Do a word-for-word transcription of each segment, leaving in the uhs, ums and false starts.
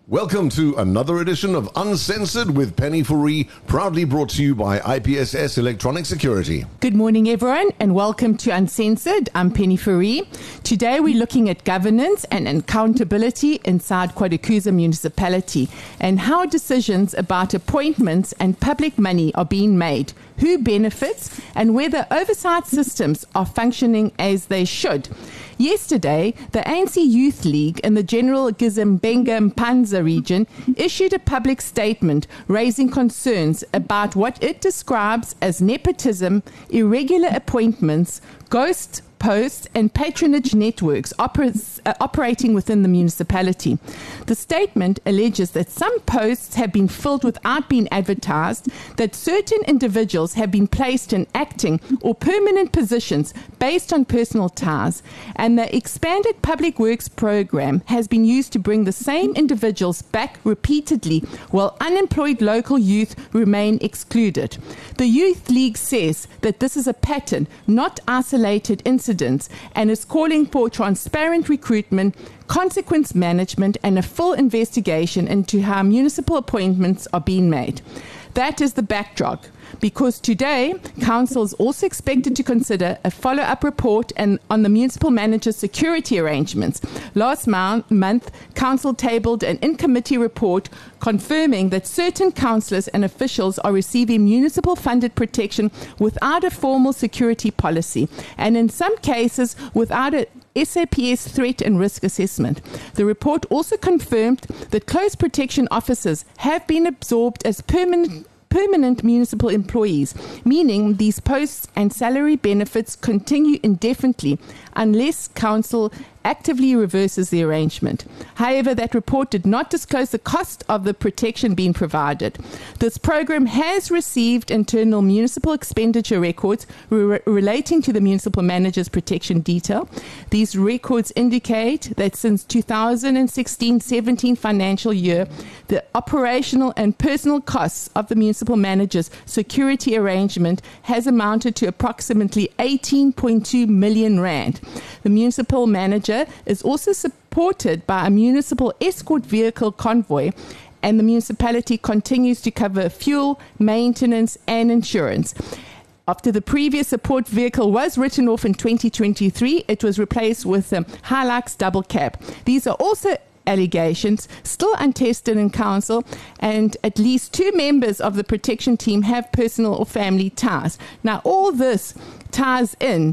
Welcome to another edition of Uncensored with Penny Fourie, proudly brought to you by I P S S Electronic Security. Good morning, everyone, and welcome to Uncensored. I'm Penny Fourie. Today we're looking at governance and accountability inside KwaDukuza Municipality and how decisions about appointments and public money are being made, who benefits, and whether oversight systems are functioning as they should. Yesterday, the A N C Youth League in the General Gizimbenga Mpanza region issued a public statement raising concerns about what it describes as nepotism, irregular appointments, ghost posts and patronage networks oper- uh, operating within the municipality. The statement alleges that some posts have been filled without being advertised, that certain individuals have been placed in acting or permanent positions based on personal ties, and the expanded public works program has been used to bring the same individuals back repeatedly while unemployed local youth remain excluded. The Youth League says that this is a pattern, not isolated incidents, and is calling for transparent recruitment, consequence management, and a full investigation into how municipal appointments are being made. That is the backdrop, because today, Council is also expected to consider a follow-up report and on the municipal manager's security arrangements. Last month, Council tabled an in-committee report confirming that certain councillors and officials are receiving municipal-funded protection without a formal security policy, and in some cases without a S A P S threat and risk assessment. The report also confirmed that close protection officers have been absorbed as permanent permanent municipal employees, meaning these posts and salary benefits continue indefinitely unless Council actively reverses the arrangement. However, that report did not disclose the cost of the protection being provided. This program has received internal municipal expenditure records re- relating to the municipal manager's protection detail. These records indicate that since two thousand sixteen seventeen financial year, the operational and personal costs of the municipal manager's security arrangement has amounted to approximately eighteen point two million rand. The municipal manager is also supported by a municipal escort vehicle convoy, and the municipality continues to cover fuel, maintenance, and insurance. After the previous support vehicle was written off in twenty twenty-three, it was replaced with a Hilux double cab. These are also allegations still untested in Council, and at least two members of the protection team have personal or family ties. Now, all this ties in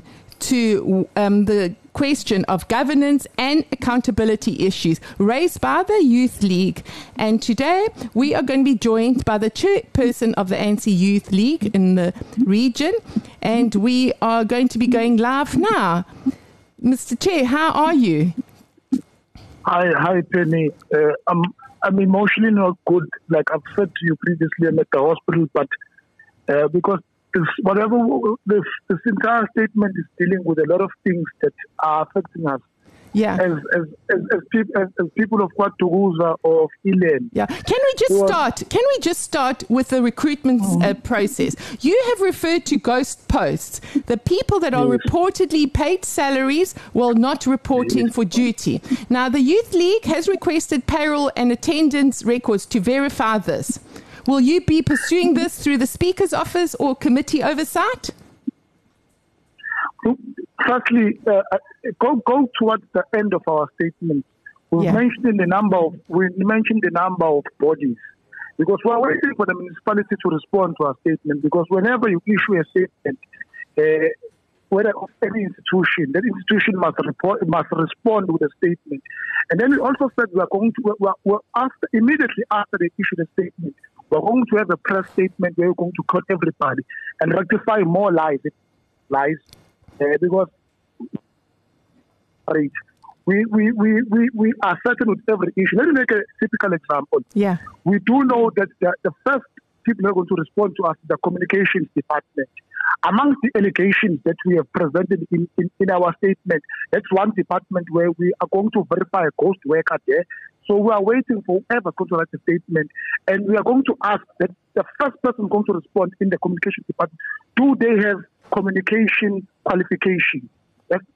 to um, the question of governance and accountability issues raised by the Youth League. And today we are going to be joined by the chairperson of the A N C Youth League in the region, and we are going to be going live now. Mister Chair, how are you? Hi, hi, Penny. Uh, I'm I'm emotionally not good. Like I've said to you previously, I'm at the hospital, but uh, because this, whatever this this entire statement is dealing with a lot of things that are affecting us. Yeah. As as as, as, peop, as, as people of KwaDukuza or of Eland. Yeah. Can we just so, start? Can we just start with the recruitment uh, process? You have referred to ghost posts, the people that are yes. reportedly paid salaries while not reporting yes. for duty. Now, the Youth League has requested payroll and attendance records to verify this. Will you be pursuing this through the Speaker's office or committee oversight? Firstly, uh, go go towards the end of our statement. We yeah. mentioned the number of we mentioned the number of bodies, because we're waiting for the municipality to respond to our statement. Because whenever you issue a statement, uh, whether of any institution, that institution must report must respond with a statement. And then we also said we are going to we're, we're after, immediately after they issue the statement, we're going to have a press statement where we're going to quote everybody and rectify more lies. Lies. Uh, because we, we, we, we, we are certain with every issue. Let me make a typical example. Yeah. We do know that the, the first people who are going to respond to us is the communications department. Amongst the allegations that we have presented in, in, in our statement, that's one department where we are going to verify a ghost worker there. So we are waiting for whoever's going to write a statement, and we are going to ask that the first person going to respond in the communications department, do they have communication qualification? That, that,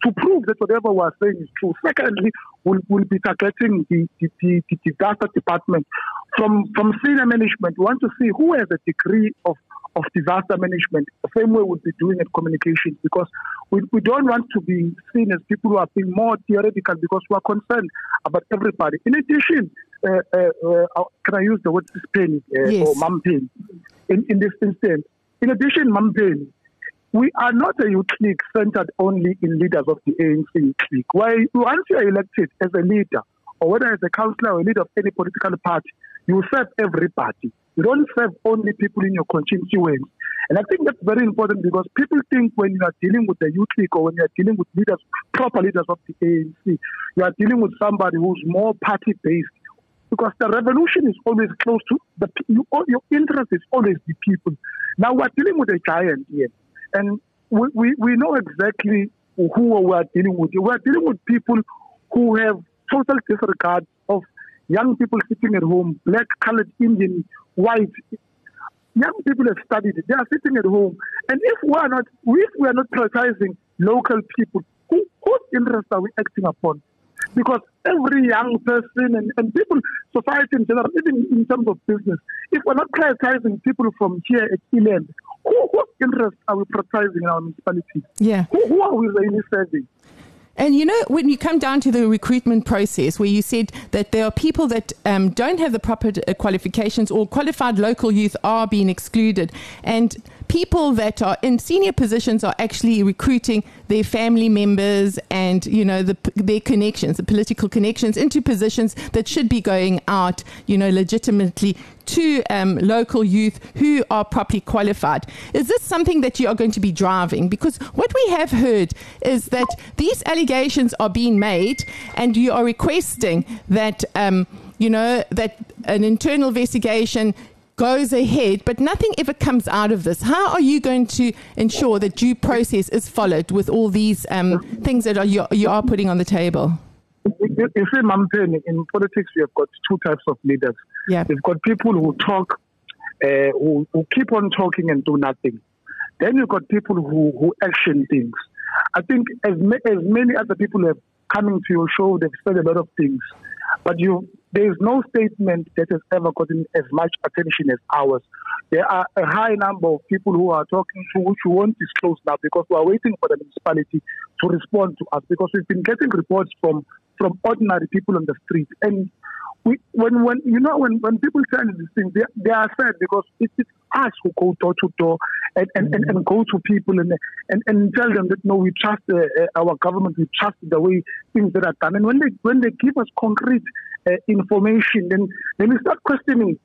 to prove that whatever we are saying is true. Secondly, we'll, we'll be targeting the, the, the, the disaster department. From, from senior management, we want to see who has a degree of, of disaster management, the same way we'll be doing at communications, because we, we don't want to be seen as people who are being more theoretical, because we are concerned about everybody. In addition, uh, uh, uh, can I use the word Penny uh, yes. or Mum Penny in, in this instance? In addition, Mum Penny, we are not a youth league centered only in leaders of the A N C youth league. Why, once you are elected as a leader, or whether as a councillor or a leader of any political party, you serve everybody. You don't serve only people in your constituency. And I think that's very important, because people think when you are dealing with the youth league or when you are dealing with leaders, proper leaders of the A N C, you are dealing with somebody who's more party-based. Because the revolution is always close to the you, your interest is always the people. Now we're dealing with a giant here, and we, we, we know exactly who we are dealing with. We are dealing with people who have total disregard of young people sitting at home, black, colored, Indian, white. Young people have studied it. They are sitting at home. And if we are not, if we are not prioritizing local people, who, whose interests are we acting upon? Because every young person and, and people, society in general, even in terms of business, if we're not prioritizing people from here at Eland, who, whose interests are we prioritizing in our municipality? Yeah. Who, who are we really serving? And, you know, when you come down to the recruitment process, where you said that there are people that um, don't have the proper qualifications, or qualified local youth are being excluded, and people that are in senior positions are actually recruiting their family members and, you know, the, their connections, the political connections, into positions that should be going out, you know, legitimately to um, local youth who are properly qualified. Is this something that you are going to be driving? Because what we have heard is that these allegations are being made, and you are requesting that, um, you know, that an internal investigation goes ahead, but nothing ever comes out of this. How are you going to ensure that due process is followed with all these um, things that are, you, you are putting on the table? You, you see, Mum Penny, in politics we have got two types of leaders. Yeah. We've got people who talk, uh, who, who keep on talking and do nothing. Then you've got people who, who action things. I think as, ma- as many other people have coming to your show, they've said a lot of things. But you, there is no statement that has ever gotten as much attention as ours. There are a high number of people who are talking to which we won't disclose now, because we are waiting for the municipality to respond to us, because we've been getting reports from, from ordinary people on the street. And we, when, when you know, when, when people tell these things, they, they are sad, because it, it's us who go door to door and, and, and, and go to people and, and, and tell them that, no, we trust uh, our government, we trust the way things that are done. And when they when they give us concrete uh, information, then, then we start questioning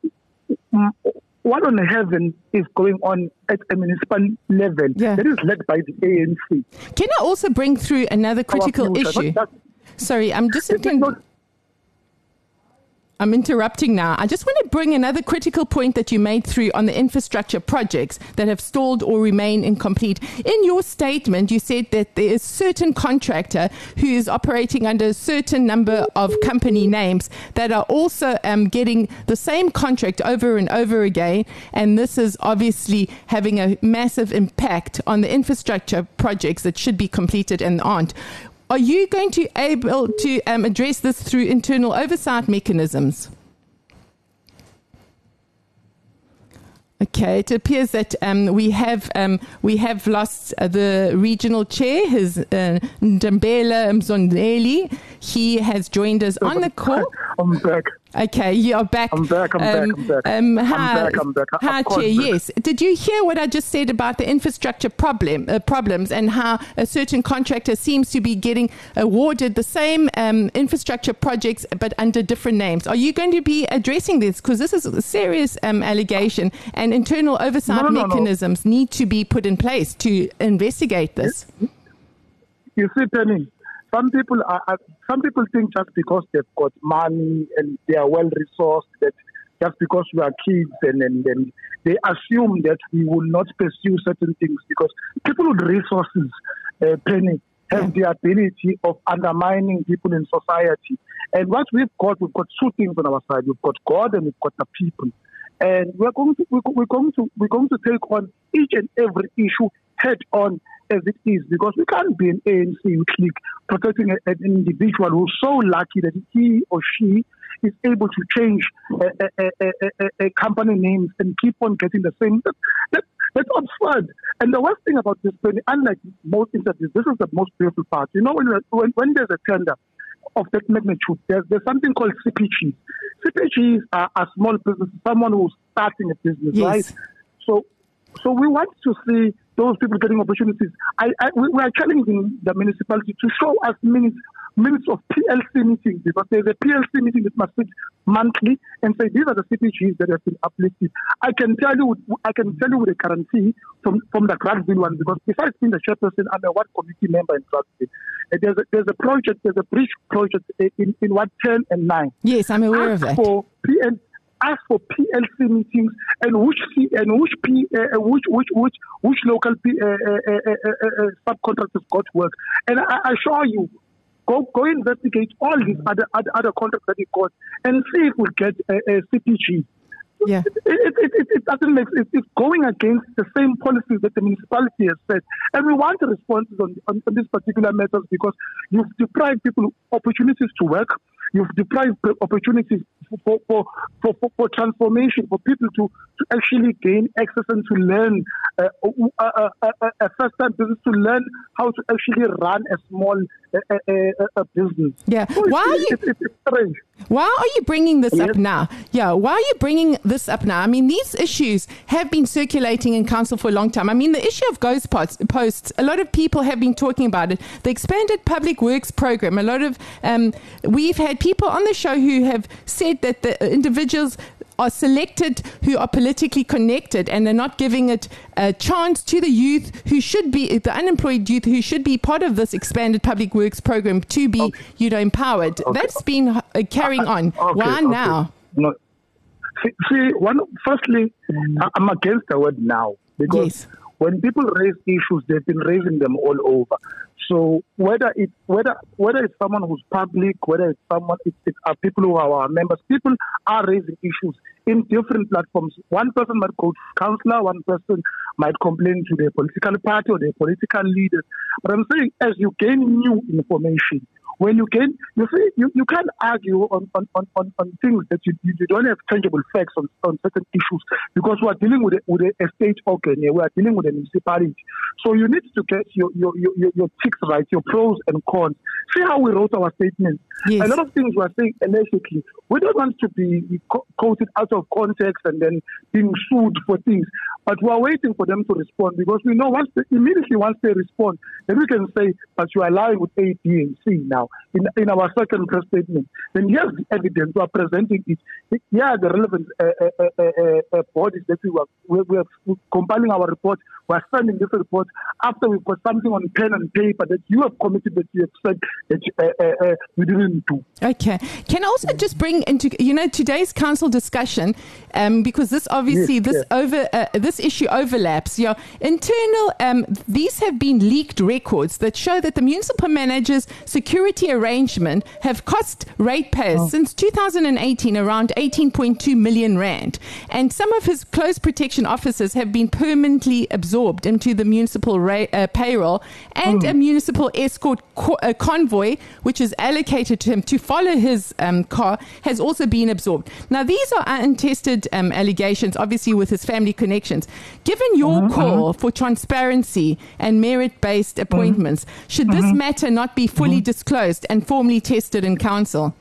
what on heaven is going on at a municipal level yeah. that is led by the A N C. Can I also bring through another critical issue? Sorry, I'm just thinking... I'm interrupting now. I just want to bring another critical point that you made through on the infrastructure projects that have stalled or remain incomplete. In your statement, you said that there is a certain contractor who is operating under a certain number of company names that are also um, getting the same contract over and over again. And this is obviously having a massive impact on the infrastructure projects that should be completed and aren't. Are you going to be able to um, address this through internal oversight mechanisms? Okay, it appears that um, we have um, we have lost uh, the regional chair, his uh, Ndambela Mzondeli. He has joined us on the call. I'm back. Okay, you are back. I'm back, I'm um, back, I'm back. Um, hi, I'm back, I'm back. Hi, Chair, yes. Did you hear what I just said about the infrastructure problem uh, problems and how a certain contractor seems to be getting awarded the same um, infrastructure projects but under different names? Are you going to be addressing this? Because this is a serious um, allegation, and internal oversight no, no, mechanisms no. need to be put in place to investigate this. You see, Penny, Some people are, some people think just because they've got money and they are well resourced, that just because we are kids and, and, and they assume that we will not pursue certain things, because people with resources, uh, Penny, have the ability of undermining people in society. And what we've got, we've got two things on our side. We've got God and we've got the people. And we're going to we're going to we're going to take on each and every issue head on as it is, because we can't be an A N C youth league protecting a, an individual who's so lucky that he or she is able to change a, a, a, a, a company names and keep on getting the same. That, that, that's absurd. And the worst thing about this, unlike most interviews, this is the most beautiful part. You know, when when, when there's a tender of that magnitude, there's, there's something called C P Gs. C P Gs are, are small businesses, someone who's starting a business, yes. right? So, so we want to see those people getting opportunities. I, I, we, we are challenging the municipality to show us minutes, minutes of P L C meetings, because there's a P L C meeting that must sit monthly and say these are the C P Gs that have been uplifted. I can tell you, I can tell you with a guarantee from, from the Grassville one, because besides being the chairperson, I'm a ward committee member in Grassville. There's a, there's a project, there's a bridge project in, in Ward ten and nine. Yes, I'm aware ask of that. For P L, ask for P L C meetings and which and which P, uh, which which which which local P, uh, uh, uh, uh, uh, subcontractors got work. And I, I assure you, go go investigate all these other other, other contracts that he got and see if we get a, a C P G. Yeah. It, it, it, it doesn't make it, it's going against the same policies that the municipality has set. And we want responses on, on, on these particular matters, because you've deprived people opportunities to work. You've deprived opportunities for, for, for, for, for transformation, for people to, to actually gain access and to learn uh, a, a, a, a first-time business, to learn how to actually run a small uh, uh, uh, business. Yeah. So Why are you? It's, it's, it's strange. Why are you bringing this Yes. up now? Yeah, why are you bringing this up now? I mean, these issues have been circulating in council for a long time. I mean, the issue of ghost posts, a lot of people have been talking about it. The expanded public works program, a lot of, um, we've had people on the show who have said that the individuals are selected who are politically connected, and they're not giving it a chance to the youth who should be, the unemployed youth who should be part of this expanded public works program to be, okay. you know, empowered. Okay. That's been uh, carrying on. Okay. Why okay. now? No. See, see, one, firstly, I'm against the word now, because yes. when people raise issues, they've been raising them all over. So whether it's whether whether it's someone who's public, whether it's someone, it's, it's our people who are our members, people are raising issues in different platforms. One person might go to councillor, one person might complain to their political party or their political leaders. But I'm saying, as you gain new information, when you gain, you see, you, you can't argue on, on, on, on, on things that you, you don't have tangible facts on, on certain issues, because we are dealing with a, with a state organ here, we are dealing with a municipality. So you need to get your your your, your ticks right, your pros and cons. See how we wrote our statements. Yes. A lot of things we are saying allegedly. We don't want to be quoted out of context and then being sued for things. But we are waiting for them to respond, because we know once they, immediately once they respond, then we can say, but you are lying with A, B, and C now. In, in our second press statement, then here's the evidence. We are presenting it. Here are the relevant uh, uh, uh, uh, uh, bodies that we were we, we are compiling our report. We are sending this report after we've got something on pen and paper that you have committed, that you have said that uh, uh, uh, you didn't do. Okay. Can I also just bring into, you know, today's council discussion, um, because this obviously, yes, this yes. over uh, this issue overlaps. Yeah, internal, um, these have been leaked records that show that the municipal manager's security arrangement have cost ratepayers oh. since two thousand eighteen around eighteen point two million rand. And some of his close protection officers have been permanently absorbed into the municipal ra- uh, payroll, and mm. a municipal escort co- uh, convoy, which is allocated to him to follow his um, car, has also been absorbed. Now, these are untested um, allegations, obviously with his family connections. Given your mm-hmm. call for transparency and merit-based appointments, mm-hmm. should this mm-hmm. matter not be fully mm-hmm. disclosed and formally tested in council?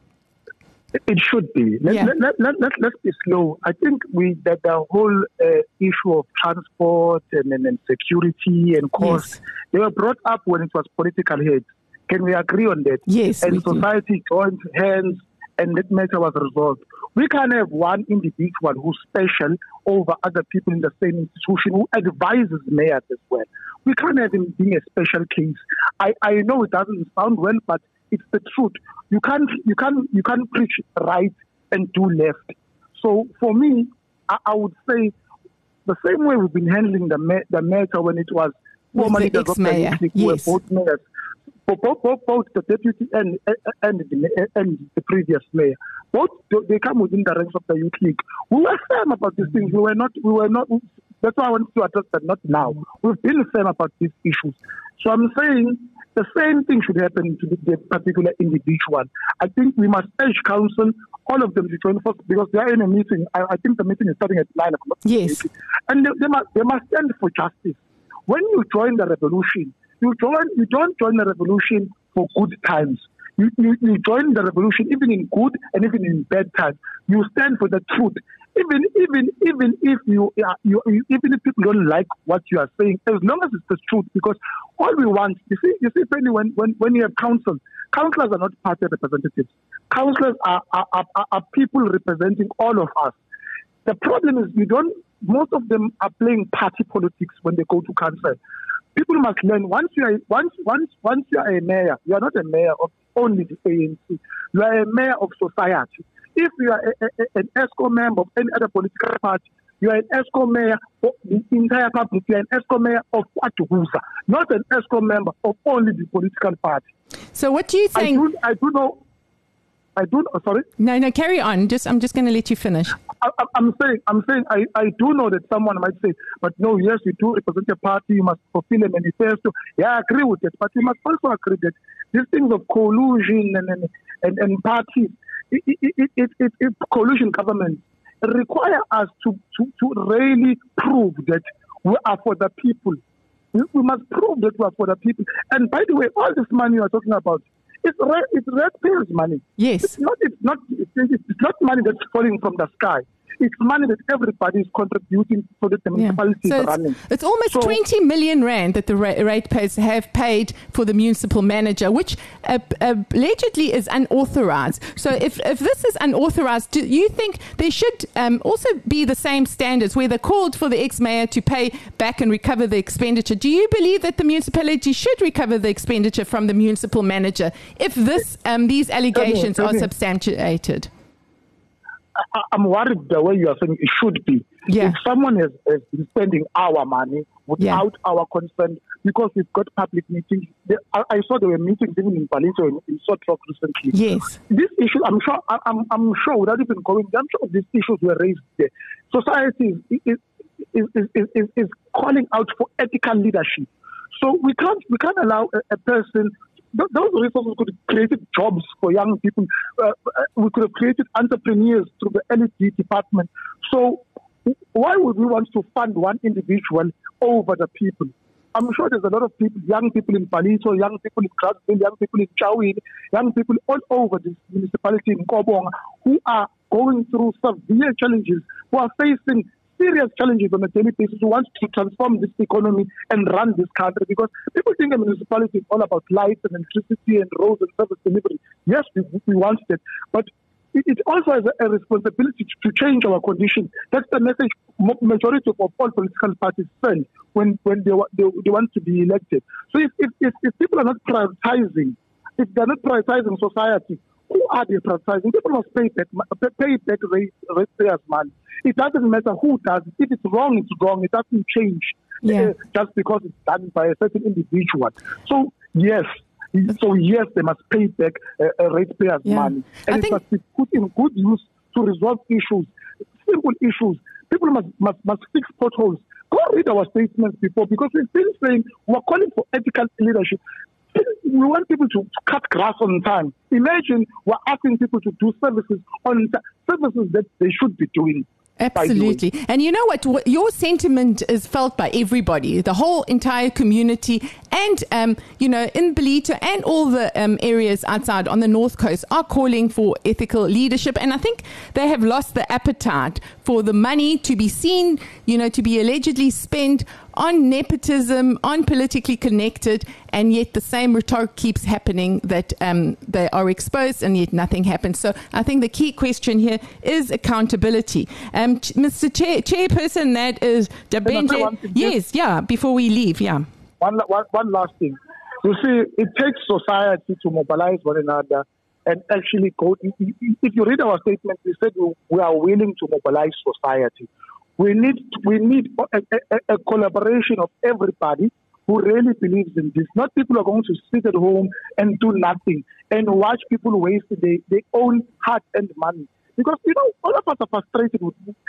It should be. Let, yeah. let, let, let, let, let's be slow. I think we that the whole uh, issue of transport and, and, and security and cost, yes. they were brought up when it was political heads. Can we agree on that? Yes. And society joined hands and that matter was resolved. We can't have one individual who's special over other people in the same institution, who advises mayors as well. We can't have him being a special case. I, I know it doesn't sound well, but it's the truth. You can't you can't you can't preach right and do left. So for me, I, I would say the same way we've been handling the ma- the matter when it was former leaders of the district, yes. both mayors, both, both, both the deputy and and the, and the previous mayor, both they come within the ranks of the youth league. We were firm about these things. We were not we were not That's why I want to address that, not now. We've been firm about these issues. So I'm saying the same thing should happen to the particular individual. I think we must urge council, all of them to join first, because they are in a meeting. I, I think the meeting is starting at nine o'clock. Yes. And they, they, must, they must stand for justice. When you join the revolution, you join. You don't join the revolution for good times. You, you, you join the revolution even in good and even in bad times. You stand for the truth. Even even even if you, uh, you even if people don't like what you are saying, as long as it's the truth, because all we want, you see, you see, Penny, when when when you have council, councillors are not party representatives. Councillors are are, are are people representing all of us. The problem is we don't. Most of them are playing party politics when they go to council. People must learn. Once you are once once once you are a mayor, you are not a mayor of only the A N C. You are a mayor of society. If you are a, a, an ESCO member of any other political party, you are an ESCO mayor of the entire public. You are an ESCO mayor of Kwatugusa, not an ESCO member of only the political party. So what do you think? I do, I do know. I do. Oh, sorry. No, no. Carry on. Just, I'm just going to let you finish. I, I, I'm saying, I'm saying, I, I do know that someone might say, but no, yes, you do represent a party. You must fulfill a manifesto. Yeah, I agree with it, but you must also agree that these things of collusion and and and, and parties. It, it, it, it, it, coalition government require us to, to, to really prove that we are for the people. We must prove that we are for the people. And by the way, all this money you are talking about, it's red, it's ratepayers' money. Yes. It's not, it's not, it's, it's not money that's falling from the sky. It's money that everybody is contributing so that the municipality yeah. so is it's, running. It's almost so, twenty million rand that the ratepayers have paid for the municipal manager, which uh, uh, allegedly is unauthorized. So if, if this is unauthorized, do you think there should um, also be the same standards where they called for the ex-mayor to pay back and recover the expenditure? Do you believe that the municipality should recover the expenditure from the municipal manager if this um, these allegations tell me, tell are me. substantiated? I, I'm worried the way you are saying it should be. Yeah. If someone has, has been spending our money without yeah. our consent, because we've got public meetings. They, I, I saw there were meetings even in Valencia in, in Salt Rock recently. Yes. This issue, I'm sure, I, I'm, I'm sure, without even going, I'm sure these issues were raised there. Society is, is, is, is, is, is calling out for ethical leadership. So we can't, we can't allow a, a person. Those resources could have created jobs for young people. Uh, we could have created entrepreneurs through the L E D department. So why would we want to fund one individual over the people? I'm sure there's a lot of people, young people in Palito, young people in Grasville, young people in Chawin, young people all over this municipality in Kobonga who are going through severe challenges, who are facing serious challenges on a daily basis, who want to transform this economy and run this country, because people think a municipality is all about lights and electricity and roads and service delivery. Yes, we, we want that, but it, it also has a, a responsibility to, to change our condition. That's the message majority of all political parties send when, when they, they, they want to be elected. So if, if, if, if people are not prioritizing, if they're not prioritizing society, who are they prioritizing? People must pay back, pay back ratepayers' money. It doesn't matter who does it. If it's wrong, it's wrong. It doesn't change yeah. uh, just because it's done by a certain individual. So, yes. So, yes, they must pay back uh, uh, ratepayers' yeah. money. And I it think... must be put in good use to resolve issues, simple issues. People must, must, must fix potholes. Go read our statements before, because we've been saying we're calling for ethical leadership. We want people to cut grass on time. Imagine we're asking people to do services on t- services that they should be doing. Absolutely. And you know what? what? Your sentiment is felt by everybody, the whole entire community, and, um, you know, in Belito and all the um, areas outside on the North Coast are calling for ethical leadership. And I think they have lost the appetite for the money to be seen, you know, to be allegedly spent on nepotism, on politically connected, and yet the same rhetoric keeps happening that um, they are exposed and yet nothing happens. So I think the key question here is accountability. Um, Mister Chair, Chairperson, that is Dabenje. Yes, yeah, before we leave, yeah. One, one, one last thing. You see, it takes society to mobilize one another and actually go. If you read our statement, we said we are willing to mobilize society. We need we need a, a, a collaboration of everybody who really believes in this. Not people who are going to sit at home and do nothing and watch people waste their, their own hard-earned money. Because, you know, all of us are frustrated with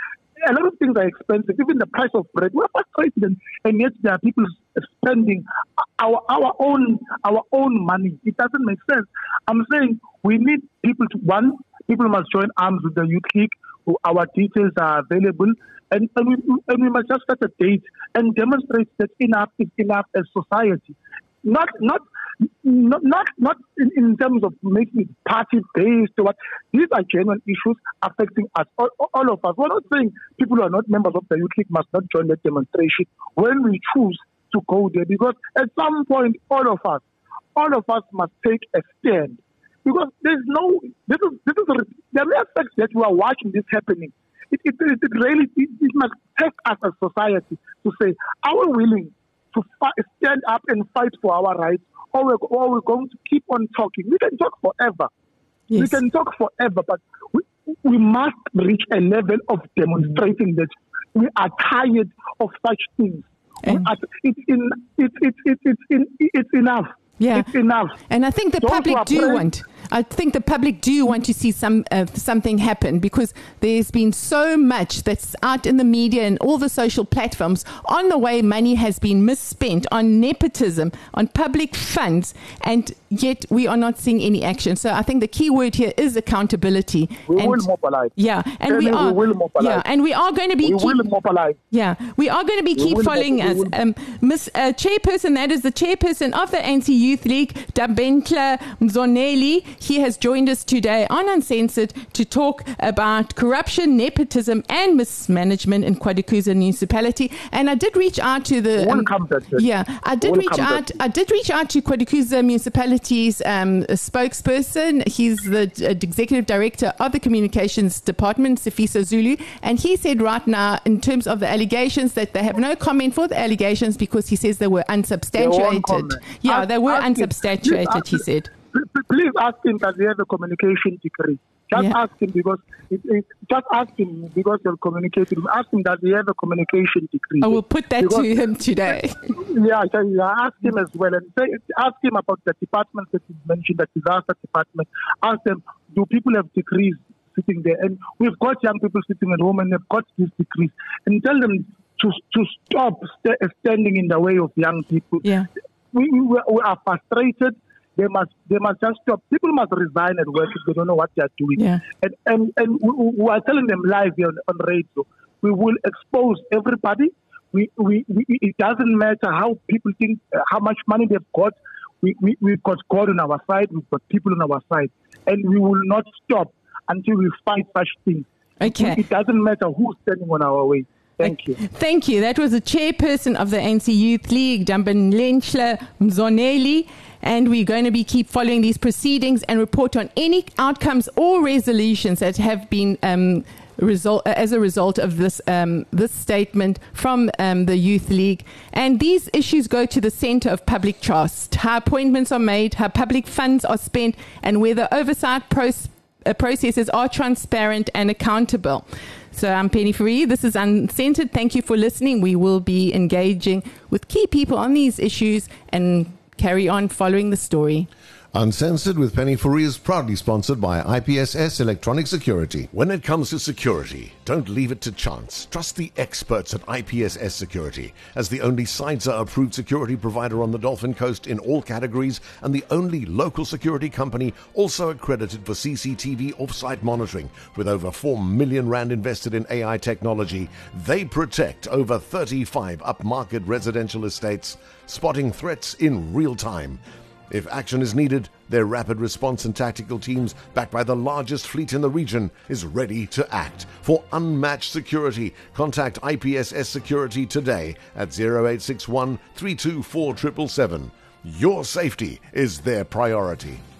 a lot of things are expensive, even the price of bread. We're frustrated, and, and yet there are people spending our our own our own money. It doesn't make sense. I'm saying we need people to, one, people must join arms with the Youth League. Our details are available, and, and, we, and we must just set a date and demonstrate that enough is enough as society. Not not not not, not in, in terms of making it party based or what. These are genuine issues affecting us, all, all of us. We're not saying people who are not members of the Youth League must not join the demonstration when we choose to go there, because at some point all of us, all of us must take a stand. Because there's no, this is, this is a, the mere fact that we are watching this happening, it, it, it, it really, it, it must test us as society to say, are we willing to fi- stand up and fight for our rights, or we're, or we're going to keep on talking? We can talk forever. Yes. We can talk forever, but we, we must reach a level of demonstrating that we are tired of such things. And are, it's, in, it's, it's, it's, it's, in, it's enough. Yeah, it's enough. And I think the Those public do praying, want. I think the public do want to see some uh, something happen, because there's been so much that's out in the media and all the social platforms on the way money has been misspent on nepotism, on public funds, and yet we are not seeing any action. So I think the key word here is accountability. We and, will mobilize. Yeah, and Tell we are. We will mobilize. Yeah, and we are going to be. We keep, will mobilize. Yeah, we are going to be we keep following us. Um, Miss uh, Chairperson, that is the chairperson of the A N C Youth League, Dabentla Mzoneli. He has joined us today on Uncensored to talk about corruption, nepotism, and mismanagement in KwaDukuza municipality. And I did reach out to the um, yeah, I did reach out. I did reach out to KwaDukuza municipality's um, spokesperson. He's the uh, executive director of the communications department, Sifiso Zulu, and he said right now, in terms of the allegations, that they have no comment for the allegations because he says they were unsubstantiated. Yeah, ask, they were unsubstantiated. Him, he said. Please ask him, does he have a communication degree? Just yeah. ask him because it, it, just ask him because you're communicating. Ask him, does he have a communication degree? I will put that because, to him today. Yeah, yeah, ask him as well, and say, ask him about the departments that you mentioned, the disaster department. Ask them, do people have degrees sitting there? And we've got young people sitting at home and they've got these degrees, and tell them to to stop st- standing in the way of young people. Yeah, we, we, we are frustrated. They must, they must just stop. People must resign at work if they don't know what they are doing. Yeah. And and and we, we are telling them live here on, on radio. We will expose everybody. We, we, we it doesn't matter how people think, uh, how much money they've got. We, we we've got God on our side. We've got people on our side, and we will not stop until we fight such things. Okay. It, it doesn't matter who's standing on our way. Thank you. Thank you. That was the chairperson of the A N C Youth League, Dabentla Mzoneli. And we're going to be keep following these proceedings and report on any outcomes or resolutions that have been um, result as a result of this um, this statement from um, the Youth League. And these issues go to the centre of public trust: how appointments are made, how public funds are spent, and whether oversight proce- uh, processes are transparent and accountable. So I'm Penny Fourie. This is Uncensored. Thank you for listening. We will be engaging with key people on these issues and carry on following the story. Uncensored with Penny Fourie is proudly sponsored by I P S S Electronic Security. When it comes to security, don't leave it to chance. Trust the experts at I P S S Security. As the only S I D S A-approved security provider on the Dolphin Coast in all categories, and the only local security company also accredited for C C T V off-site monitoring, with over four million rand invested in A I technology, they protect over thirty-five upmarket residential estates, spotting threats in real time. If action is needed, their rapid response and tactical teams, backed by the largest fleet in the region, is ready to act. For unmatched security, contact I P S S Security today at zero eight six one, three two four seven seven seven. Your safety is their priority.